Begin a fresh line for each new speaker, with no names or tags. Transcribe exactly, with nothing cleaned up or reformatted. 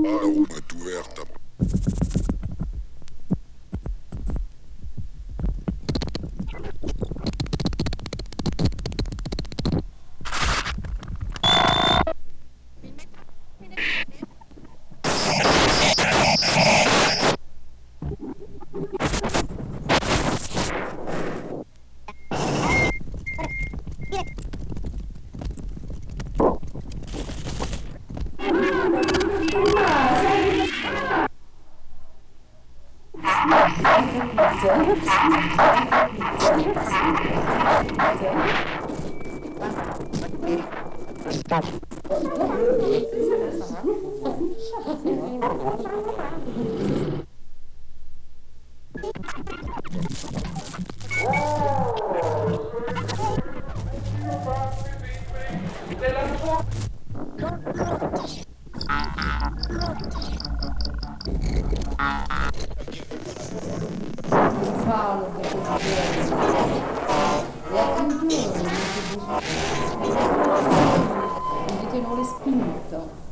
Ah, Roma è ouverte.
Paolo che ti diverso. E a un giorno mi dice non ti non respinto.